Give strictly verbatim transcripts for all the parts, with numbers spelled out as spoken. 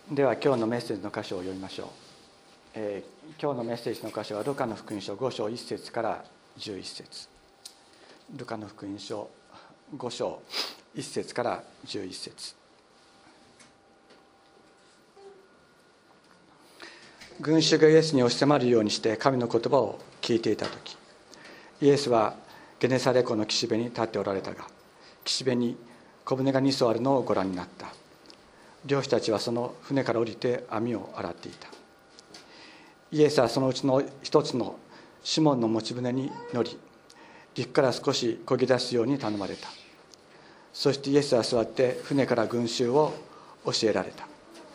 では今日のメッセージの箇所を読みましょう。えー、今日のメッセージの箇所はルカの福音書ご章いち節からじゅういち節。ルカの福音書ご章いち節からじゅういち節。群衆がイエスに押し迫るようにして神の言葉を聞いていたとき、イエスはゲネサレ湖の岸辺に立っておられたが、岸辺に小舟がに艘あるのをご覧になった。漁師たちはその船から降りて網を洗っていた。イエスはそのうちの一つのシモンの持ち船に乗り、陸から少し漕ぎ出すように頼まれた。そしてイエスは座って船から群衆を教えられた。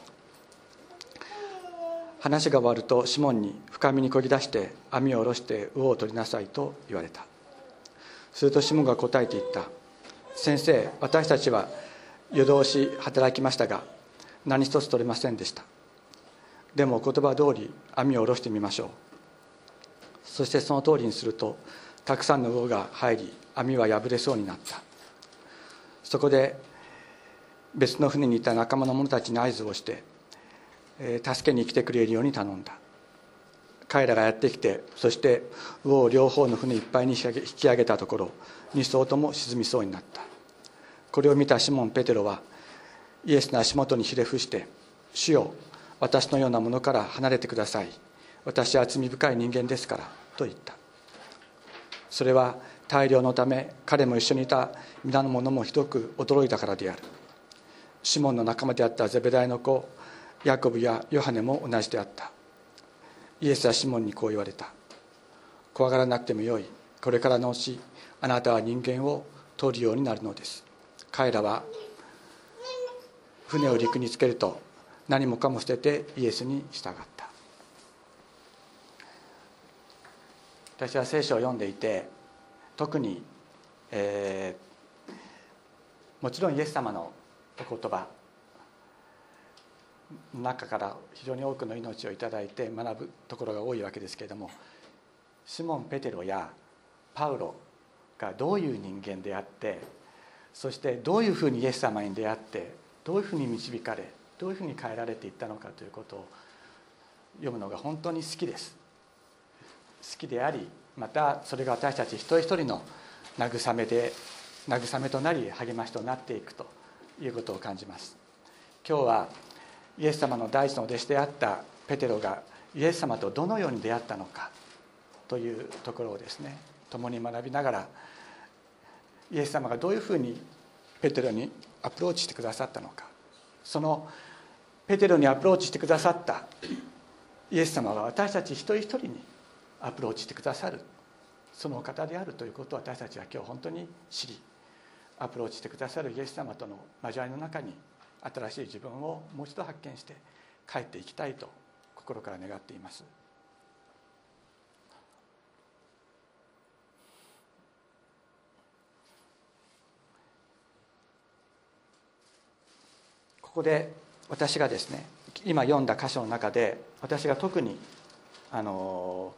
話が終わるとシモンに深みに漕ぎ出して網を下ろして魚を取りなさいと言われた。するとシモンが答えて言った。先生、私たちは夜通し働きましたが何一つ取れませんでした。でもお言葉通り網を下ろしてみましょう。そしてその通りにするとたくさんの魚が入り、網は破れそうになった。そこで別の船にいた仲間の者たちに合図をして、えー、助けに来てくれるように頼んだ。彼らがやってきて、そして魚を両方の船いっぱいに引き上げたところ、に艘とも沈みそうになった。これを見たシモン・ペテロはイエスの足元にひれ伏して、主よ、私のようなものから離れてください。私は罪深い人間ですからと言った。それは大漁のため彼も一緒にいた皆の者もひどく驚いたからである。シモンの仲間であったゼベダイの子ヤコブやヨハネも同じであった。イエスはシモンにこう言われた。怖がらなくてもよい。これからのうちあなたは人間を取るようになるのです。彼らは船を陸につけると何もかも捨ててイエスに従った。私は聖書を読んでいて特に、えー、もちろんイエス様のお言葉の中から非常に多くの命をいただいて学ぶところが多いわけですけれども、シモン・ペテロやパウロがどういう人間であって、そしてどういうふうにイエス様に出会ってどういうふうに導かれ、どういうふうに変えられていったのかということを読むのが本当に好きです。好きであり、またそれが私たち一人一人の慰めで慰めとなり励ましとなっていくということを感じます。今日はイエス様の第一の弟子であったペテロがイエス様とどのように出会ったのかというところをですね、共に学びながら、イエス様がどういうふうにペテロにアプローチしてくださったのか、そのペテロにアプローチしてくださったイエス様は私たち一人一人にアプローチしてくださるそのお方であるということを私たちは今日本当に知り、アプローチしてくださるイエス様との交わりの中に新しい自分をもう一度発見して帰っていきたいと心から願っています。ここで私がですね、今読んだ箇所の中で私が特にあの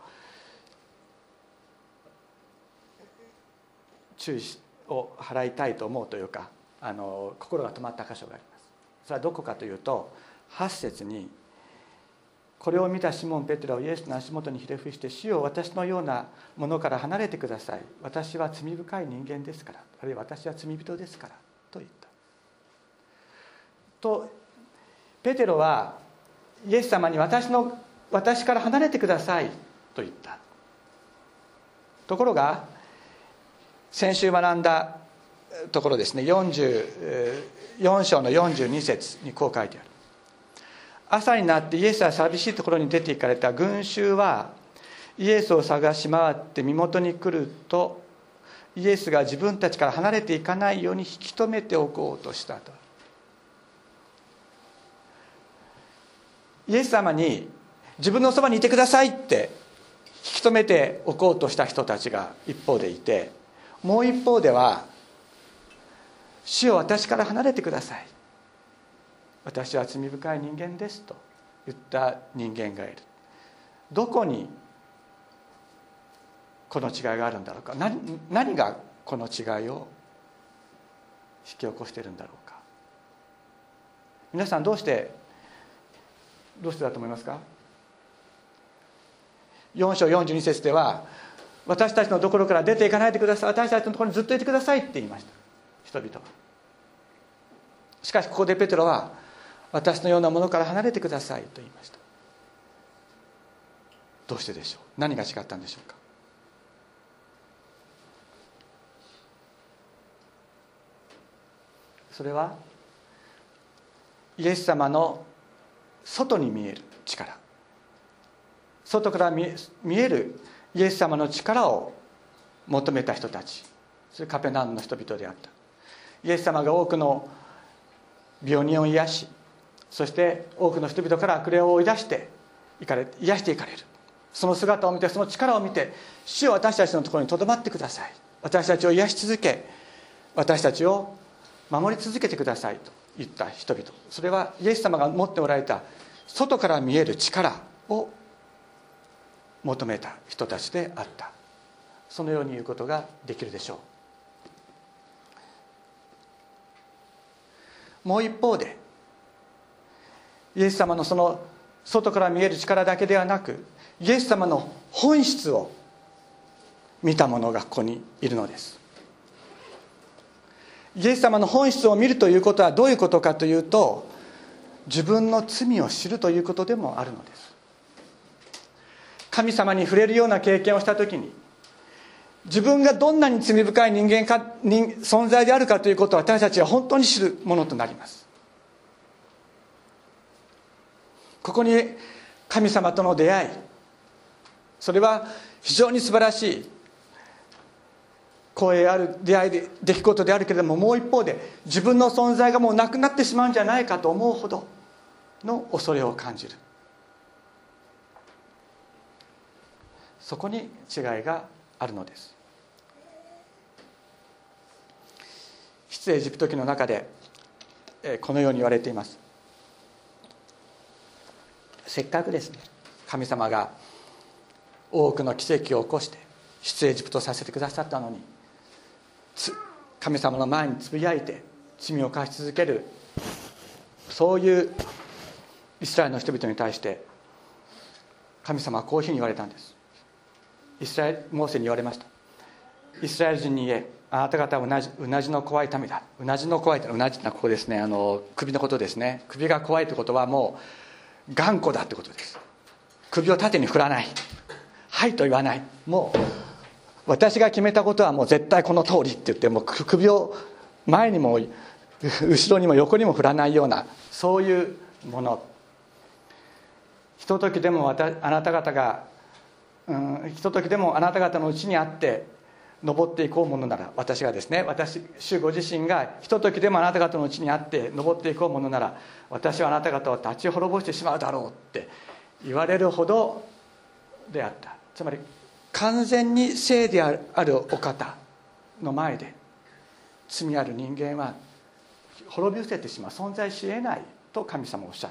注意を払いたいと思うというか、あの心が止まった箇所があります。それはどこかというと、はち節にこれを見たシモン・ペテロはイエスの足元にひれ伏して、主よ、私のようなものから離れてください。私は罪深い人間ですから、あるいは私は罪人ですからと言ったと、ペテロはイエス様に私の私から離れてくださいと言った。ところが先週学んだところですね、よんじゅうよん章のよんじゅうに節にこう書いてある。朝になってイエスは寂しいところに出て行かれた。群衆はイエスを探し回って身元に来ると、イエスが自分たちから離れていかないように引き止めておこうとしたと。イエス様に自分のそばにいてくださいって引き止めておこうとした人たちが一方でいて、もう一方では、主よ、私から離れてください、私は罪深い人間ですと言った人間がいる。どこにこの違いがあるんだろうか。 何, 何がこの違いを引き起こしているんだろうか。皆さんどうしてどうしてだと思いますか？よん章よんじゅうに節では、私たちのところから出ていかないでください、私たちのところにずっといてくださいって言いました、人々は。しかしここでペテロは、私のようなものから離れてくださいと言いました。どうしてでしょう？何が違ったんでしょうか？それはイエス様の外に見える力、外から見えるイエス様の力を求めた人たち、それカペナウムの人々であった。イエス様が多くの病人を癒し、そして多くの人々から悪霊を追い出していかれ癒していかれる、その姿を見て、その力を見て、主よ私たちのところにとどまってください、私たちを癒し続け、私たちを守り続けてくださいと言った人々、それはイエス様が持っておられた外から見える力を求めた人たちであった。そのように言うことができるでしょう。もう一方で、イエス様のその外から見える力だけではなく、イエス様の本質を見た者がここにいるのです。イエス様の本質を見るということはどういうことかというと、自分の罪を知るということでもあるのです。神様に触れるような経験をしたときに、自分がどんなに罪深い人間か人存在であるかということを私たちは本当に知るものとなります。ここに神様との出会い、それは非常に素晴らしい光栄ある出会いで出来事であるけれども、もう一方で自分の存在がもうなくなってしまうんじゃないかと思うほどの恐れを感じる。そこに違いがあるのです。出エジプト記の中でこのように言われています。せっかくですね、神様が多くの奇跡を起こして出エジプトさせてくださったのに、神様の前につぶやいて罪を犯し続ける、そういうイスラエルの人々に対して神様はこういうふうに言われたんです。イスラエルモーセに言われました。イスラエル人に言え、あなた方はうなじ、うなじの怖い民だ。うなじの怖い、うなじってのはここですね、あの首のことですね。首が怖いってことはもう頑固だってことです。首を縦に振らない、はいと言わない、もう私が決めたことはもう絶対この通りって言って、もう首を前にも後ろにも横にも振らないような、そういうもの。ひとときでもあなた方が、うん、ひとときでもあなた方のうちにあって登っていこうものなら、私がですね、私主ご自身がひとときでもあなた方のうちにあって登っていこうものなら、私はあなた方を立ち滅ぼしてしまうだろうって言われるほどであった。つまり完全に聖であるお方の前で罪ある人間は滅び失せてしまう、存在し得ないと神様はおっしゃった。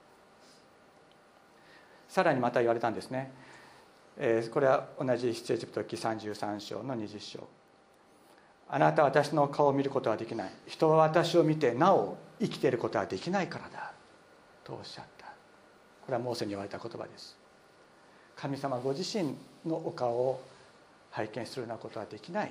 さらにまた言われたんですね。えー、これは同じ出エジプト記さんじゅうさん章のにじゅっ章。あなたは私の顔を見ることはできない、人は私を見てなお生きていることはできないからだとおっしゃった。これはモーセに言われた言葉です。神様ご自身のお顔を拝見するようなことはできない。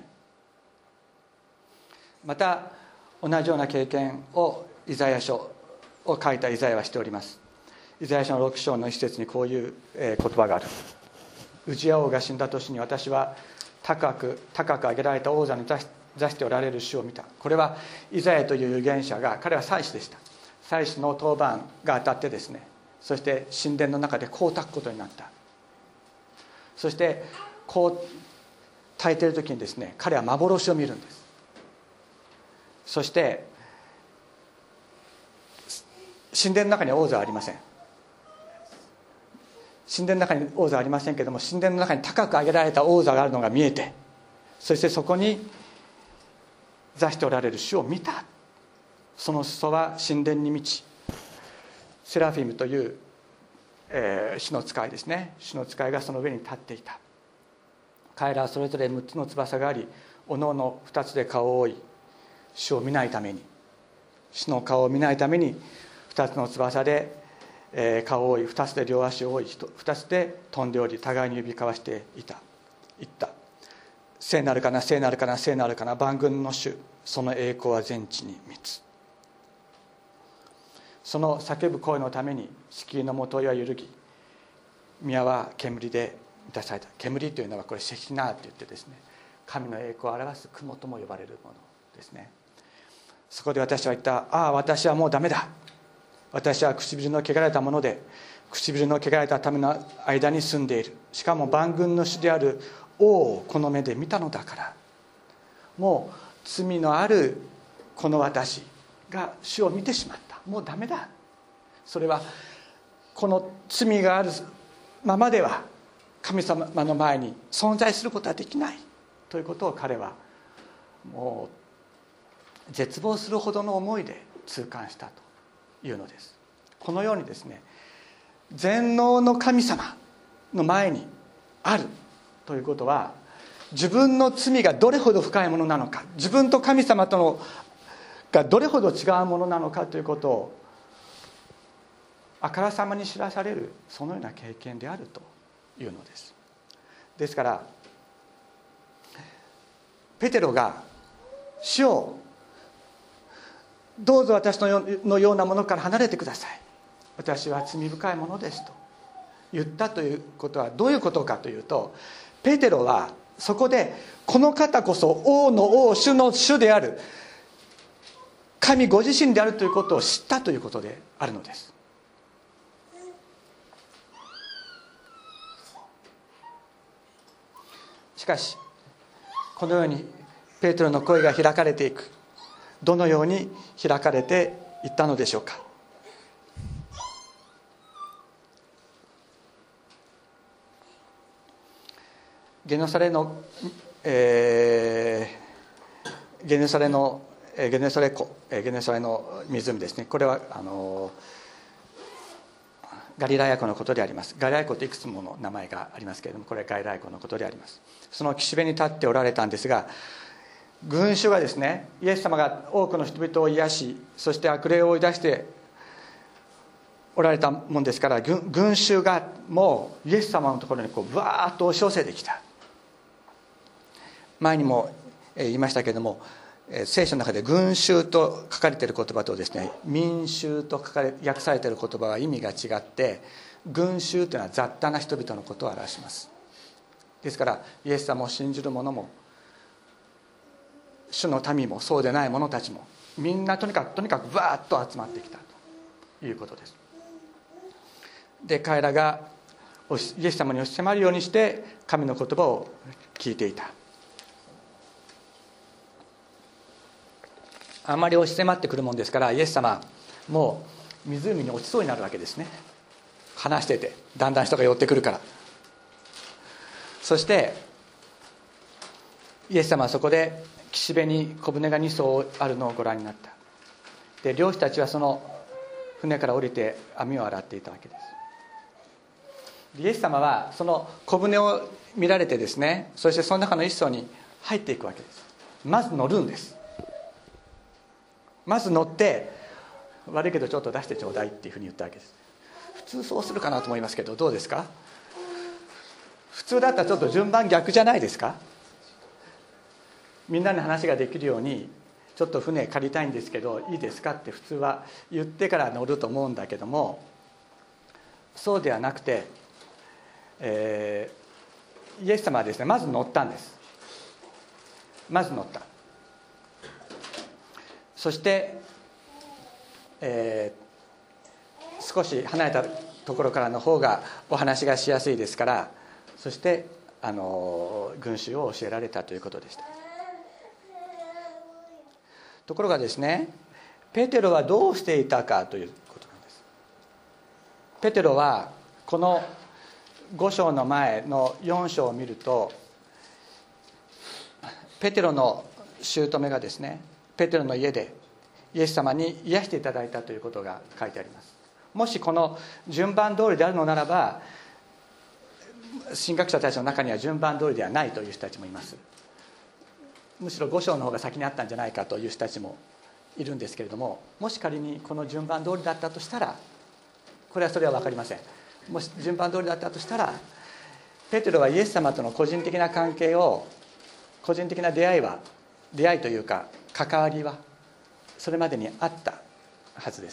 また同じような経験をイザヤ書を書いたイザヤはしております。イザヤ書のろく章の一節にこういう言葉がある。ウジヤ王が死んだ年に、私は高く高く上げられた王座に座しておられる主を見た。これはイザヤという預言者が、彼は祭司でした。祭司の当番が当たってですね、そして神殿の中でこう焚くことになった。そしてこう焚いている時にですね、彼は幻を見るんです。そして神殿の中には王座はありません。神殿の中に王座はありませんけれども、神殿の中に高く上げられた王座があるのが見えて、そしてそこに座しておられる主を見た。その裾は神殿に満ち、セラフィムという、えー、主の使いですね、主の使いがその上に立っていた。彼らはそれぞれむっつの翼があり、おのおのふたつで顔を覆い、主を見ないために、主の顔を見ないためにふたつの翼でえー、顔を覆い、二つで両足を覆い、二つで飛んでおり、互いに指交わしていた言った。聖なるかな、聖なるかな、聖なるかな、万軍の主、その栄光は全地に満つ。その叫ぶ声のために敷居のもといは揺るぎ、宮は煙で満たされた。煙というのはこれシェキナーといってですね、神の栄光を表す雲とも呼ばれるものですね。そこで私は言った。ああ、私はもうダメだ。私は唇の汚れたもので、唇の汚れたための間に住んでいる。しかも万軍の主である王をこの目で見たのだから、もう罪のあるこの私が主を見てしまった。もうダメだ。それはこの罪があるままでは神様の前に存在することはできないということを彼はもう絶望するほどの思いで痛感したというのです。このようにですね、全能の神様の前にあるということは、自分の罪がどれほど深いものなのか、自分と神様とのがどれほど違うものなのかということをあからさまに知らされる、そのような経験であるというのです。ですからペテロが主をどうぞ私のようなものから離れてください、私は罪深いものですと言ったということはどういうことかというと、ペテロはそこでこの方こそ王の王、主の主である神ご自身であるということを知ったということであるのです。しかしこのようにペテロの声が開かれていく。どのように開かれていったのでしょうか。ゲネサレの、えー、ゲネサレのゲネサレ湖、ゲネサレの湖ですね。これはあのガリラヤ湖のことであります。ガリラヤ湖っていくつもの名前がありますけれども、これはガリラヤ湖のことであります。その岸辺に立っておられたんですが、群衆がですね、イエス様が多くの人々を癒し、そして悪霊を追い出しておられたもんですから、群衆がもうイエス様のところにこうバーッと押し寄せてきた。前にも言いましたけれども、聖書の中で群衆と書かれている言葉とですね、民衆と書かれ訳されている言葉は意味が違って、群衆というのは雑多な人々のことを表します。ですからイエス様を信じる者も主の民もそうでない者たちもみんなとにかくとにかくバーッと集まってきたということです。で彼らがイエス様に押し迫るようにして神の言葉を聞いていた。あまり押し迫ってくるもんですから、イエス様もう湖に落ちそうになるわけですね。話しててだんだん人が寄ってくるから。そしてイエス様はそこで岸辺に小舟がに艘あるのをご覧になった。で漁師たちはその船から降りて網を洗っていたわけです。イエス様はその小舟を見られてですね、そしてその中の一艘に入っていくわけです。まず乗るんです。まず乗って、悪いけどちょっと出してちょうだいっていうふうに言ったわけです。普通そうするかなと思いますけど、どうですか？普通だったらちょっと順番逆じゃないですか？みんなに話ができるように、ちょっと船借りたいんですけどいいですかって普通は言ってから乗ると思うんだけども、そうではなくて、えー、イエス様はですね、まず乗ったんです。まず乗った。そして、えー、少し離れたところからの方がお話がしやすいですから、そしてあの群衆を教えられたということでした。ところがですね、ペテロはどうしていたかということなんです。ペテロはこのご章の前のよん章を見ると、ペテロの姑がですね、ペテロの家でイエス様に癒していただいたということが書いてあります。もしこの順番通りであるのならば、神学者たちの中には順番通りではないという人たちもいます。むしろご章の方が先にあったんじゃないかという人たちもいるんですけれども、もし仮にこの順番通りだったとしたら、 これはそれは分かりません。もし順番通りだったとしたら、ペテロはイエス様との個人的な関係を、個人的な出会いは出会いというか関わりはそれまでにあったはずです。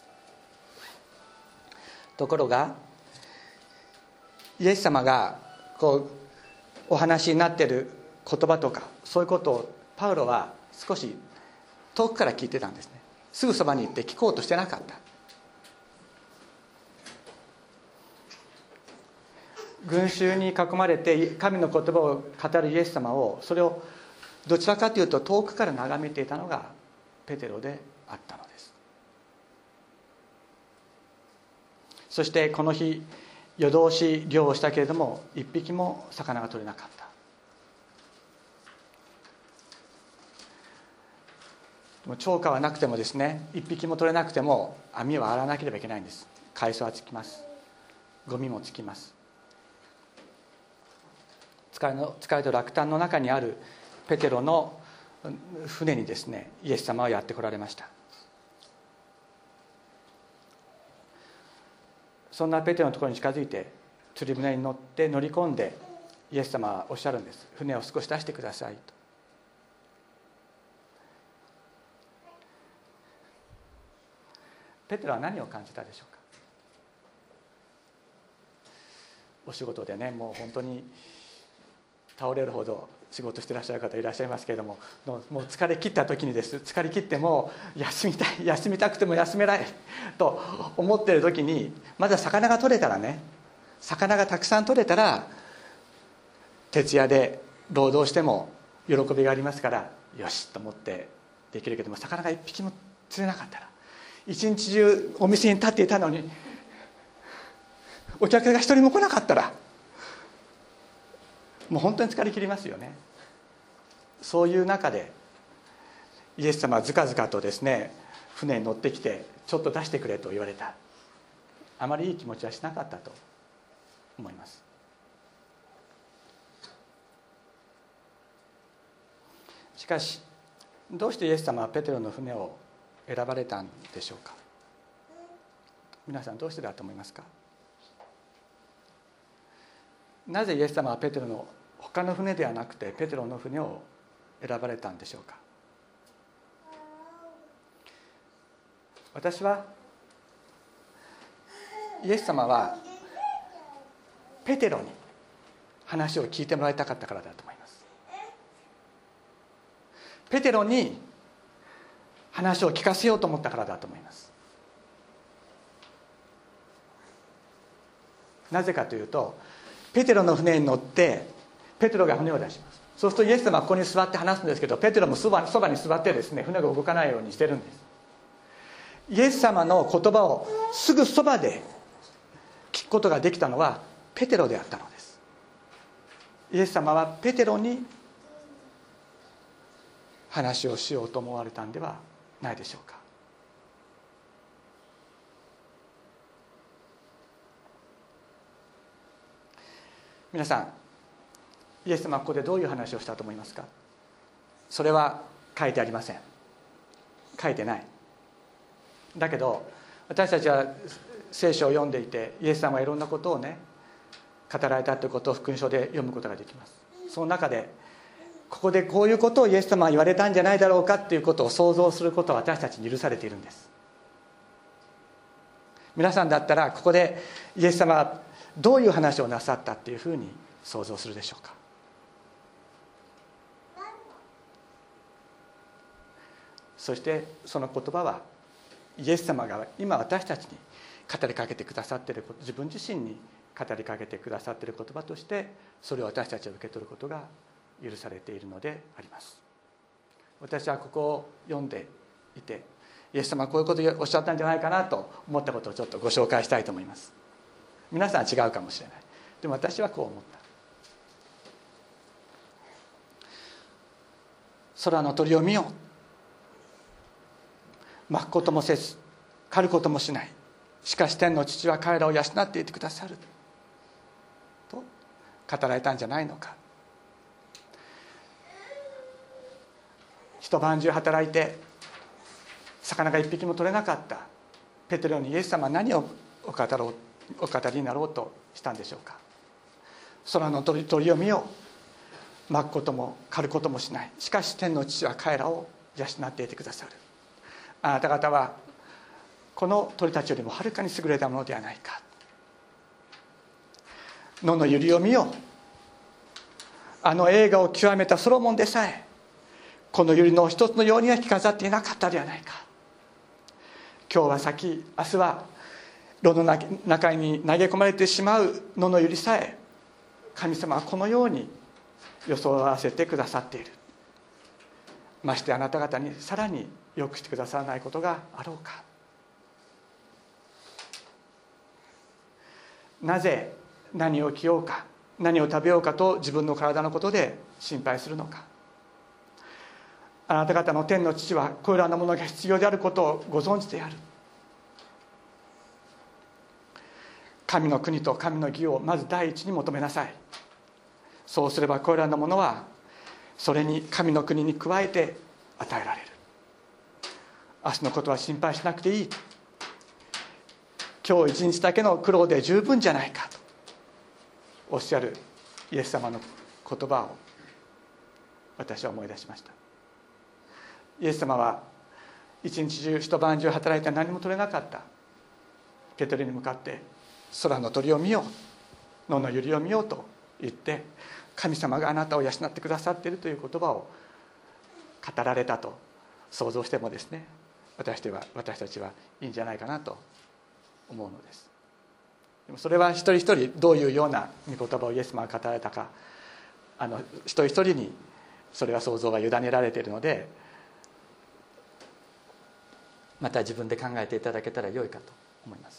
ところがイエス様がこうお話になっている言葉とかそういうことをパウロは少し遠くから聞いてたんですね。すぐそばに行って聞こうとしてなかった。群衆に囲まれて神の言葉を語るイエス様を、それをどちらかというと遠くから眺めていたのがペテロであったのです。そしてこの日夜通し漁をしたけれども一匹も魚が取れなかった。でも釣果はなくてもですね、一匹も取れなくても網は洗わなければいけないんです。海藻はつきます、ゴミもつきます。疲れの疲れと落胆の中にあるペテロの船にですね、イエス様はやって来られました。そんなペテロのところに近づいて釣り船に乗って乗り込んでイエス様はおっしゃるんです。船を少し出してくださいと。ペテロは何を感じたでしょうか。お仕事でね、もう本当に倒れるほど仕事していらっしゃる方いらっしゃいますけれども、もう疲れ切った時にです。疲れ切っても休みたい、休みたくても休めないと思っている時に、まだ魚が取れたらね、魚がたくさん取れたら徹夜で労働しても喜びがありますから、よしと思ってできるけども、魚が一匹も釣れなかったら、一日中お店に立っていたのにお客が一人も来なかったら、もう本当に疲れ切りますよね。そういう中でイエス様はずかずかとですね、船に乗ってきてちょっと出してくれと言われた。あまりいい気持ちはしなかったと思います。しかしどうしてイエス様はペテロの船を選ばれたんでしょうか。皆さんどうしてだと思いますか。なぜイエス様はペテロの他の船ではなくてペテロの船を選ばれたんでしょうか。私はイエス様はペテロに話を聞いてもらいたかったからだと思います。ペテロに話を聞かせようと思ったからだと思います。なぜかというと、ペテロの船に乗ってペテロが船を出します。そうするとイエス様はここに座って話すんですけど、ペテロもそばそばに座ってですね、船が動かないようにしてるんです。イエス様の言葉をすぐそばで聞くことができたのはペテロであったのです。イエス様はペテロに話をしようと思われたんではないでしょうか。皆さん、イエス様はここでどういう話をしたと思いますか。それは書いてありません。書いてない。だけど私たちは聖書を読んでいて、イエス様はいろんなことをね語られたということを福音書で読むことができます。その中でここでこういうことをイエス様は言われたんじゃないだろうかということを想像することは私たちに許されているんです。皆さんだったらここでイエス様はどういう話をなさったっていうふうに想像するでしょうか。そしてその言葉はイエス様が今私たちに語りかけてくださっていること、自分自身に語りかけてくださっている言葉としてそれを私たちは受け取ることが許されているのであります。私はここを読んでいて、イエス様はこういうことをおっしゃったんじゃないかなと思ったことをちょっとご紹介したいと思います。皆さんは違うかもしれない。でも私はこう思った。空の鳥を見よう。巻くこともせず狩ることもしない。しかし天の父は彼らを養っていてくださると語られたんじゃないのか。一晩中働いて魚が一匹も取れなかったペテロにイエス様は何をお語ろうお語りになろうとしたんでしょうか。空の鳥鳥を見よ、巻くことも刈ることもしない、しかし天の父は彼らを養っていてくださる。あなた方はこの鳥たちよりもはるかに優れたものではないか。野の百合を見よ、あの栄華を極めたソロモンでさえこの百合の一つのようには着飾っていなかったではないか。今日は先、明日は炉の中に投げ込まれてしまう野の百合さえ神様はこのように装わせてくださっている。ましてあなた方にさらに良くしてくださらないことがあろうか。なぜ何を着ようか、何を食べようかと自分の体のことで心配するのか。あなた方の天の父はこれらのものが必要であることをご存知である。神の国と神の義をまず第一に求めなさい。そうすればこれらのものはそれに神の国に加えて与えられる。明日のことは心配しなくていい、今日一日だけの苦労で十分じゃないかとおっしゃるイエス様の言葉を私は思い出しました。イエス様は一日中一晩中働いて何も取れなかったペテロに向かって、空の鳥を見よう、野の百合を見ようと言って、神様があなたを養ってくださっているという言葉を語られたと想像してもですね、私たちは私たちはいいんじゃないかなと思うのです。でもそれは一人一人どういうような御言葉をイエス様が語られたか、あの一人一人にそれは想像が委ねられているので、また自分で考えていただけたらよいかと思います。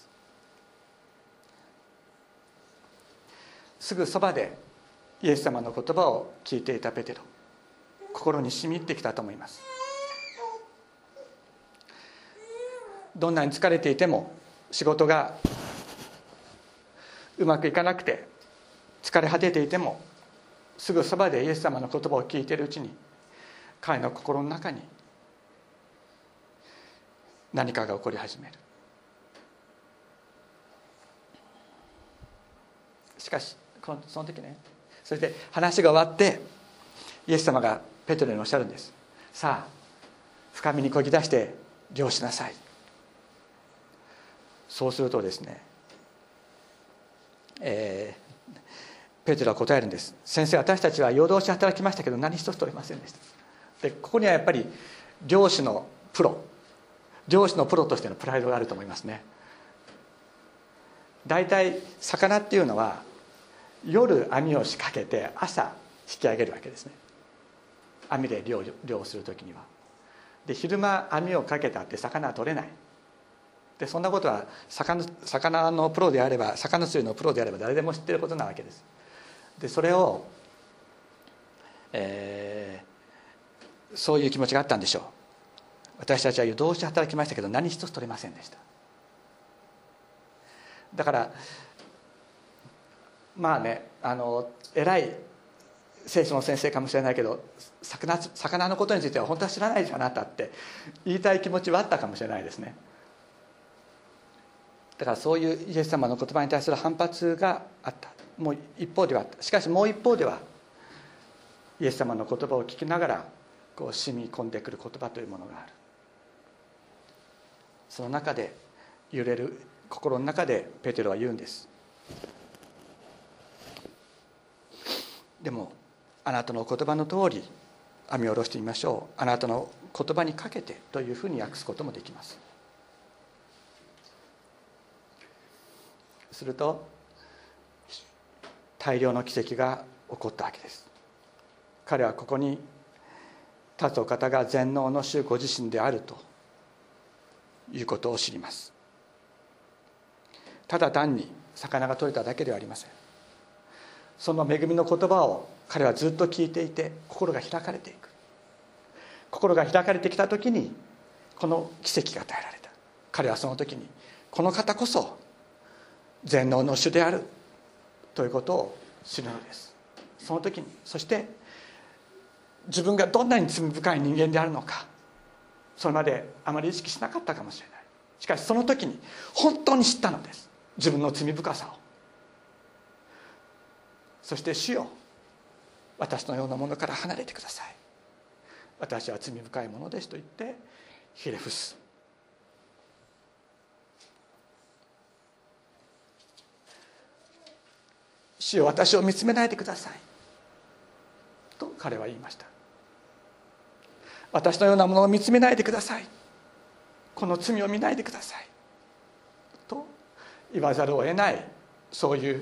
すぐそばでイエス様の言葉を聞いていたペテロ、心に染み入ってきたと思います。どんなに疲れていても、仕事がうまくいかなくて疲れ果てていても、すぐそばでイエス様の言葉を聞いているうちに、彼の心の中に何かが起こり始める。しかしその時ね、それで話が終わってイエス様がペテロにおっしゃるんです。さあ深みに漕ぎ出して漁しなさい。そうするとですね、えー、ペテロは答えるんです。先生、私たちは夜通し働きましたけど何一つ取れませんでした。でここにはやっぱり漁師のプロ漁師のプロとしてのプライドがあると思いますね。だいたい魚っていうのは夜網を仕掛けて朝引き上げるわけですね。網で漁をする時には。で昼間網をかけたって魚は取れない。でそんなことは 魚, 魚のプロであれば魚釣りのプロであれば誰でも知っていることなわけです。でそれを、えー、そういう気持ちがあったんでしょう。私たちは夜通し働きましたけど何一つ取れませんでした。だからまあね、あの偉い聖書の先生かもしれないけど 魚, 魚のことについては本当は知らないじゃんあなたって言いたい気持ちはあったかもしれないですね。だからそういうイエス様の言葉に対する反発があった。もう一方ではあった。しかしもう一方ではイエス様の言葉を聞きながらこう染み込んでくる言葉というものがある。その中で揺れる心の中でペテロは言うんです。でもあなたの言葉の通り網を下ろしてみましょう。あなたの言葉にかけてというふうに訳すこともできます。すると大量の奇跡が起こったわけです。彼はここに立つお方が全能の主ご自身であるということを知ります。ただ単に魚が取れただけではありません。その恵みの言葉を彼はずっと聞いていて心が開かれていく。心が開かれてきた時にこの奇跡が与えられた。彼はその時にこの方こそ全能の主であるということを知るのです。その時にそして自分がどんなに罪深い人間であるのかそれまであまり意識しなかったかもしれない。しかしその時に本当に知ったのです。 自分の罪深さを、そして主よ、私のようなものから離れてください、私は罪深いものですと言ってひれ伏す。主よ、私を見つめないでくださいと彼は言いました。私のようなものを見つめないでください、この罪を見ないでくださいと言わざるを得ない、そういう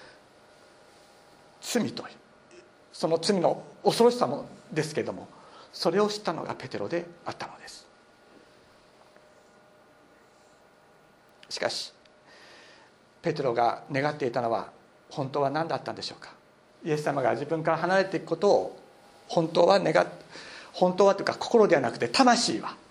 罪という、その罪の恐ろしさもですけれども、それを知ったのがペテロであったのです。しかしペテロが願っていたのは本当は何だったんでしょうか。イエス様が自分から離れていくことを本当は願っ本当はというか心ではなくて魂は、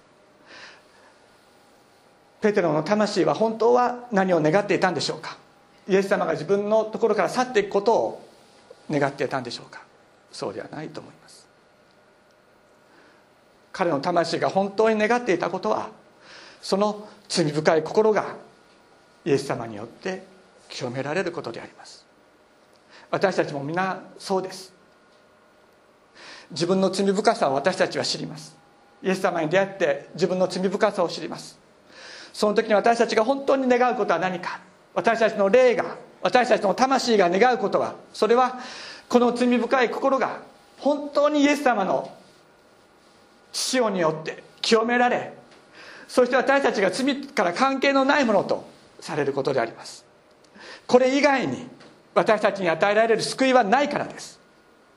ペテロの魂は本当は何を願っていたんでしょうか。イエス様が自分のところから去っていくことを願っていたんでしょうか。そうではないと思います。彼の魂が本当に願っていたことは、その罪深い心がイエス様によって清められることであります。私たちも皆そうです。自分の罪深さを私たちは知ります。イエス様に出会って自分の罪深さを知ります。その時に私たちが本当に願うことは何か、私たちの霊が、私たちの魂が願うことは、それはこの罪深い心が本当にイエス様の血潮によって清められ、そして私たちが罪から関係のないものとされることであります。これ以外に私たちに与えられる救いはないからです。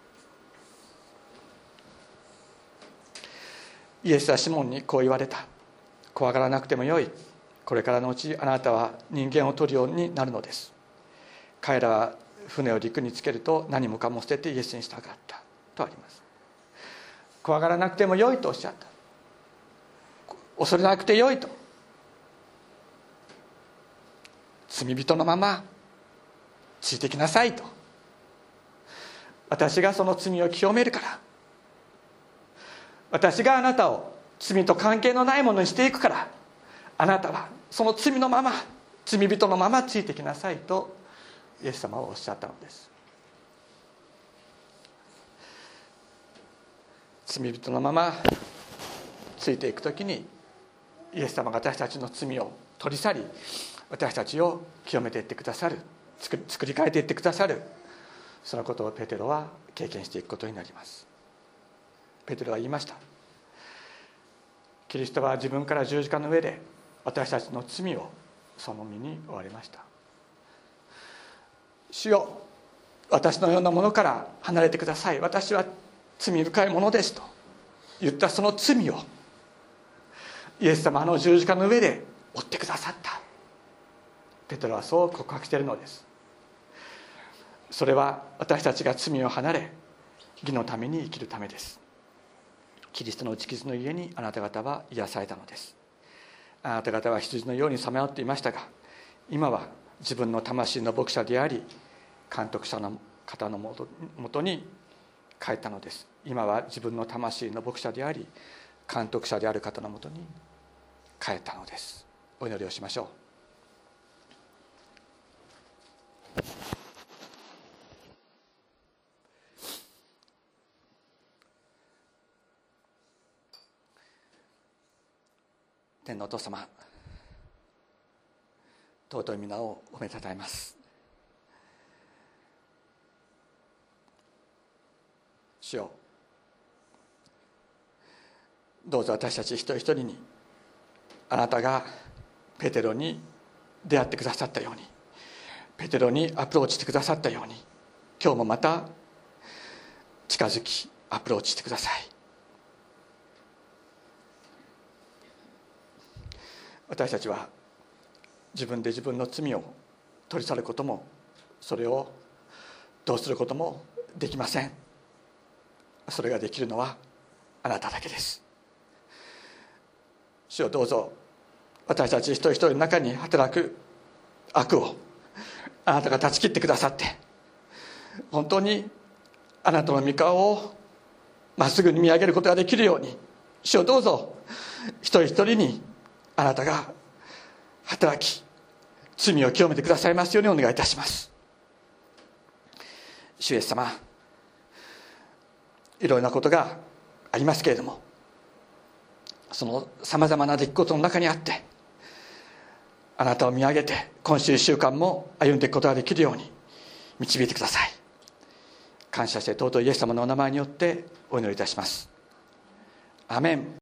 イエスはシモンにこう言われた。怖がらなくてもよい。これからのうちあなたは人間を取るようになるのです。彼らは船を陸につけると何もかも捨ててイエスに従ったとあります。怖がらなくてもよいとおっしゃった。恐れなくてよいと、罪人のままついてきなさいと、私がその罪を清めるから、私があなたを罪と関係のないものにしていくから、あなたはその罪のまま、罪人のままついてきなさいとイエス様はおっしゃったのです。罪人のままついていくときに、イエス様が私たちの罪を取り去り、私たちを清めていってくださる、作り、作り変えていってくださる、そのことをペテロは経験していくことになります。ペテロは言いました。キリストは自分から十字架の上で私たちの罪をその身に負われました。主よ、私のようなものから離れてください、私は罪深いものですと言ったその罪をイエス様の十字架の上で負ってくださった。ペテロはそう告白しているのです。それは私たちが罪を離れ義のために生きるためです。キリストの打ち傷の家にあなた方は癒されたのです。あなた方は羊のようにさまよっていましたが、今は自分の魂の牧者であり監督者の方のもとに帰ったのです。今は自分の魂の牧者であり監督者である方のもとに帰ったのです。お祈りをしましょう。天のお父様、尊い皆をおめでたえます。主よ、どうぞ私たち一人一人にあなたがペテロに出会ってくださったように、ペテロにアプローチしてくださったように、今日もまた近づきアプローチしてください。私たちは自分で自分の罪を取り去ることも、それをどうすることもできません。それができるのはあなただけです。主よ、どうぞ私たち一人一人の中に働く悪をあなたが断ち切ってくださって、本当にあなたの御顔をまっすぐに見上げることができるように、主よ、どうぞ一人一人にあなたが働き罪を清めてくださいますようにお願いいたします。主イエス様、いろいろなことがありますけれども、そのさまざまな出来事の中にあってあなたを見上げて今週いっしゅうかんも歩んでいくことができるように導いてください。感謝して尊いイエス様のお名前によってお祈りいたします。アメン。